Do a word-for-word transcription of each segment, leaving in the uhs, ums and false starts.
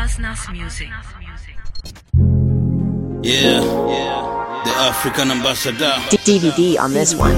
Asnas Music. Yeah, yeah, the African ambassador. D V D on this one.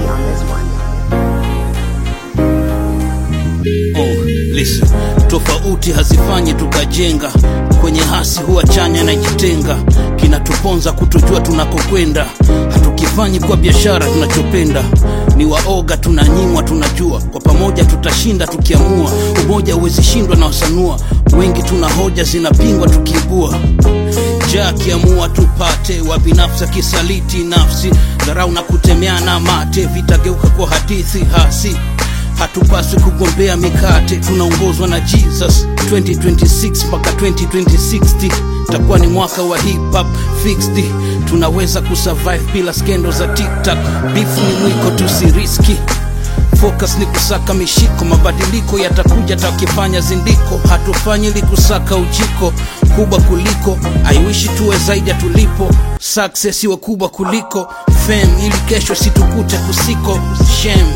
Oh, listen. Tofauti hazifanyi tukajenga, kwenye hasi huwa chanya na jitenga. Kinatuponza kutojua tunakokwenda, hatukifanyi kwa biashara tunachopenda. Ni waoga tunanyimwa tunajua, kwa pamoja tutashinda tukiamua. Umoja uwezi shindwa na wasanua, wengi tuna hoja zinapingwa tukiibua. Jaki amua tupate, wabinafsa kisaliti nafsi, dharau na kutemeana mate, vitageuka kwa hadithi hasi. Hatupaswi kugombea mikate, tunaongozwa na Jesus. twenty twenty-six mpaka twenty sixty takuwa ni mwaka wa hip hop fixed. Tunaweza kusurvive bila skendo za TikTok. Beef ni mwiko tusiriski, focus ni kusaka mishiko. Mabadiliko yatakuja takifanya zindiko, hatufanyi li kusaka ujiko kubwa kuliko. I wish tuwe zaidi tulipo, success iwe kubwa kuliko fame, ili kesho situkute kusiko. Shame.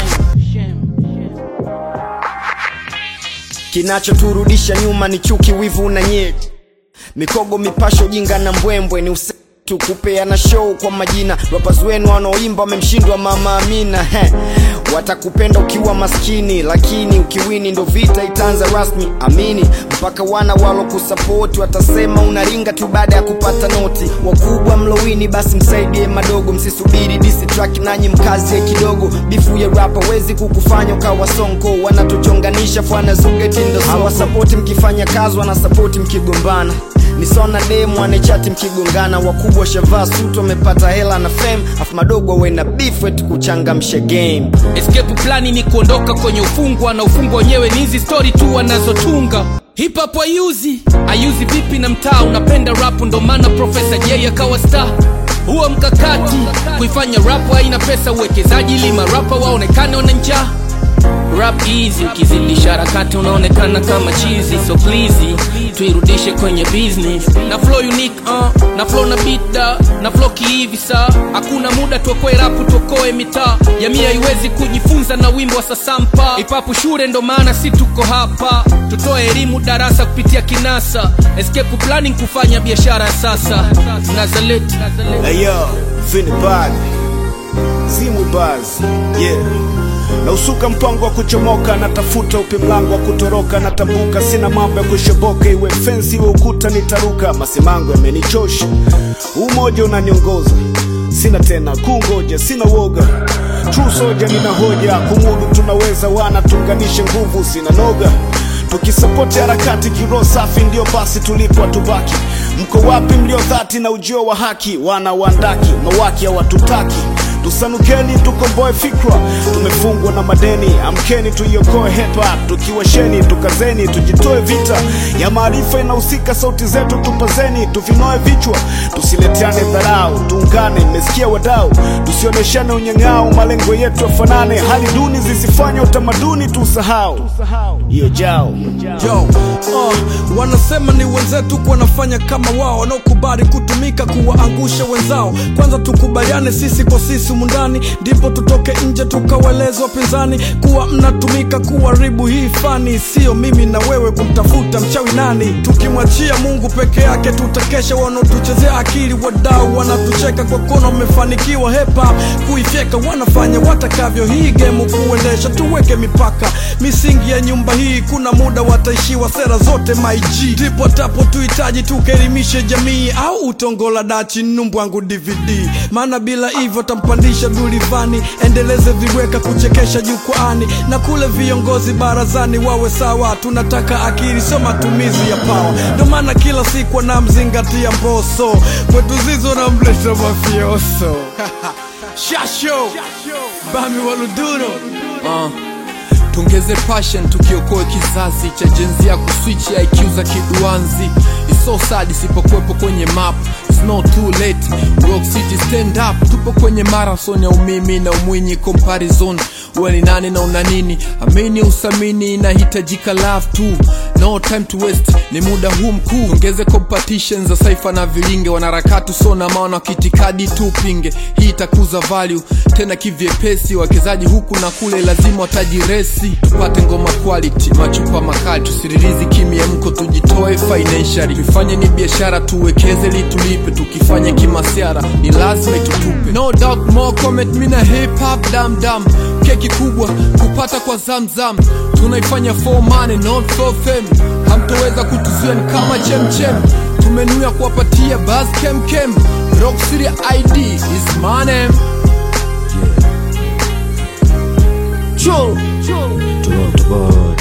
Kinachoturudisha nyuma ni chuki, wivu na nyeti, mikogo, mipasho, jinga na mbwembwe. Ni use tukupea na show kwa majina. Rappers wenu wanaoimba wamemshindwa Mama Amina. He, watakupenda ukiwa maskini, lakini ukiwini ndo vita itaanza rasmi. Amini, mpaka wana walo kusupport watasema unaringa tu baada ya kupata noti. Wakubwa mlowini basi msaidie madogo, msisubiri disi track nanyi mkazie kidogo. Bifu ya rapper wezi kukufanya ukawa sonko, wanatuchonganisha fwana zuge tindo soko. Hawa support mkifanya kazi, wana support mkigombana. Nisona demo wanechati mkigongana. Wakubwa shavaa suit wamepata hela na fame, afu madogo wena beef wetu kuchangamsha game. Escape plani ni kuondoka kwenye ufungwa, na ufungwa wenyewe ni hizi story tu wanazotunga. Hip hop ayuzi, ayuzi vipi na mtaa unapenda rap, ndo maana Professor J akawa star. Huo mkakati kuifanya rap haina pesa, uwekezaji ili marapa waonekane wana njaa. Rap easy, ukizidisha harakati unaonekana kama cheesy. So please, tuirudishe kwenye business. Na flow unique, uh, na flow na beat da, na flow kihivi saa. Hakuna muda tuokoe rap, tuokoe mitaa. Jamii haiwezi kujifunza na wimbo wa sasampa. Ipapu shure ndo maana si tuko hapa. Tutoe elimu darasa kupitia kinasa. Escape planning kufanya biashara sasa. Nazaleti Hey yo, Fini Bad Zimu Baz, yeah. Na usuka mpango wa kuchomoka, natafuta upi mlango wa kutoroka. Natambuka sina mambo ya kushoboka, iwe fence iwe ukuta nitaruka. Masimango yamenichosha, umoja unaniongoza, sina tena kungoja, sina woga. True soldier nina hoja, kumudu tunaweza, wana tunganishe nguvu, sina noga. Tukisupport harakati kiro safi, ndio basi tulipo tubaki. Mko wapi mlio dhati na ujio wa haki? Wana wandaki, mawaki hawatutaki. Tusanukeni tukomboe fikra, tumefungwa na madeni. Amkeni tuiokoe hip hop, tukiwasheni tukazeni. Tujitoe vita ya maarifa inahusika, sauti zetu tupazeni. Tuvinoe vichwa, tusileteane dharau, tuungane, mmesikia wadau. Tusioneshane unyang'ao, malengo yetu yafanane. Hali duni zisifanye utamaduni tusahau. Hiyo jao Yo, uh, wanasema ni wenzetu wanafanya kama wao, wanaokubali kutumika kuwaangusha wenzao. Kwanza tukubaliane sisi kwa sisi mundani, ndipo tutoke nje tukaweleza wapinzani kuwa mnatumika kuharibu hii fani. Sio mimi na wewe kumtafuta mchawi nani. Tukimwachia Mungu peke yake tutakesha. Wanaotuchezea akili wadau wanatucheka kwa kono wamefanikiwa hip hop kuifyeka. Wanafanya watakavyo hii game kuendesha, tuweke mipaka. Misingi ya nyumba hii kuna muda wataishiwa, sera zote my G. Ndipo tapo tuhitaji tukelimishe jamii, au utongola dachi numbwangu D V D. Maana bila hivyo tampandisha dulivani, endeleze viweka kuchekesha jukwaani. Na kule viongozi barazani wawe sawa, tunataka akili sio matumizi ya power. Ndo maana kila siku na mzingatia Mbosso, kwetu zizo na mleta mafioso. Shasho Bami Waluduro, uh. Tungeze passion tukiokoe kizazi cha jenzi ya kuswitch I Q za kiduanzi. It's so sad isipokuwepo kwenye map. It's not too late, Rock City stand up. Tupo kwenye marathon ya umimi na umwinyi comparison. Uwe ni nani na una nini, amini usamini, inahitajika love tu. no time to waste, ni muda huu mkuu. Ongeze competition za saifa na vilinge, wanaharakati sona maana kitikadi tupinge. Hii itakuza value tena kivyepesi, wakezaji huku na kule lazima watajiresi. Tupate ngoma quality, machupa makali, tusiririzi kimya mko, tujitoe financially. Tufanye ni biashara, tuwekeze li tulipe, tukifanya kimasiara ni lazima tutupe. No doubt more comment, mina hip hop dam dam. Keki kubwa kupata kwa zamzam, tunaifanya for money not for fame. Hamtoweza kutuzuia ni kama chem chem, tumenuia kuwapatia buzz kem kem. Rock City I D is my name. Chul Toronto boy.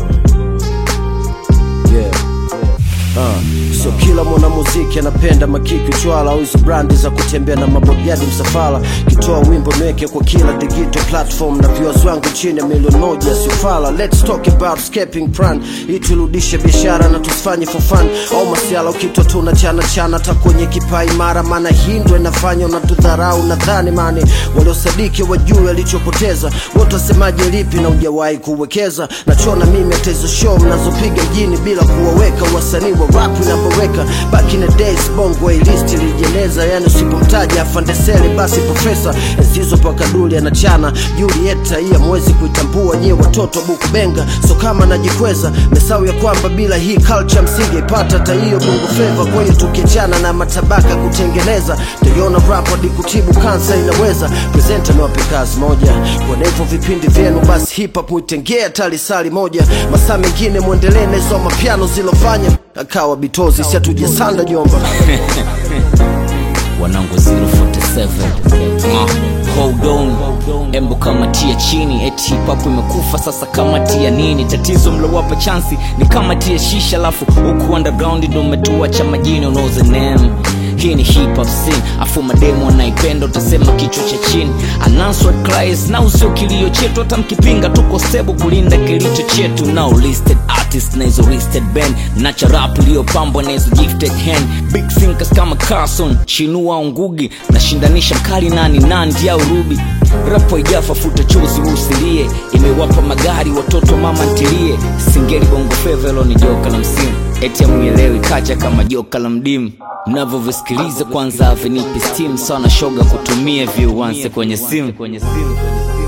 Yeah. Uh, so kila mwana muziki anapenda makiki uchwala, au hizo brandi za kutembea na mabodyadi msafara. Kitoa wimbo nweke kwa kila digital platform, na viewers wangu chini ya milioni moja siufala. Let's talk about escaping plan, iturudishe biashara na tusifanye for fun. Au masiala ukitwa tuna chana chana ta kwenye kipai mara, mana hindwe nafanya unatudharau. Nadhani mani waliosadiki wajue alichopoteza, wote wasemaje lipi na hujawahi kuwekeza. Nachona mimi hata hizo show mnazopiga mjini bila kuwaweka wasanii wa rap na boreka. Back in the days bongo list ilijeneza, yani usipomtaja afandesele basi profesa. Enzizo paka duli anachana Julieta, hii mwezi kuitambua nye watoto buku benga. So kama najikweza mesau ya kwamba bila hii culture msinge ipata hata hiyo bongo flavor. Kwa hiyo tukiachana na matabaka kutengeneza, tuiona rap hadi kutibu kansa inaweza. Presenter ni wape kazi moja, kwa hivyo vipindi vyenu basi hip hop muitengea talisali moja. Masaa mengine muendelee na hizo mapiano zilofanya akawa bitozi, si atuje sanda jomba. Wanangu zero forty seven uh, hold on, embu kama tia chini. Eti hip hop imekufa sasa kama tia nini? Tatizo mlowapa chansi ni kama tia shisha, lafu uku underground ndo umetuacha majini. Know the name, hii ni hip hop scene, afu mademo wanaipenda utasema kichwa cha chini. Unanswered cries na usio kilio chetu, hata mkipinga tuko stable kulinda kilicho chetu. Now listed artists na hizo listed band, nacha rap iliyopambwa na hizo gifted hand. Big thinkers kama Carson, Chinua Ngugi, nashindanisha mkali nani Nandi au Ruby. Rapo ijafa futa chozi usilie, imewapa magari watoto mama ntilie. Singeli bongo fevelo ni joka la msimu, eti amuelewi kacha kama joka la mdimu. Mnavo visikiliza kwanza avenipi steam, sana shoga kutumia viwanse kwenye simu.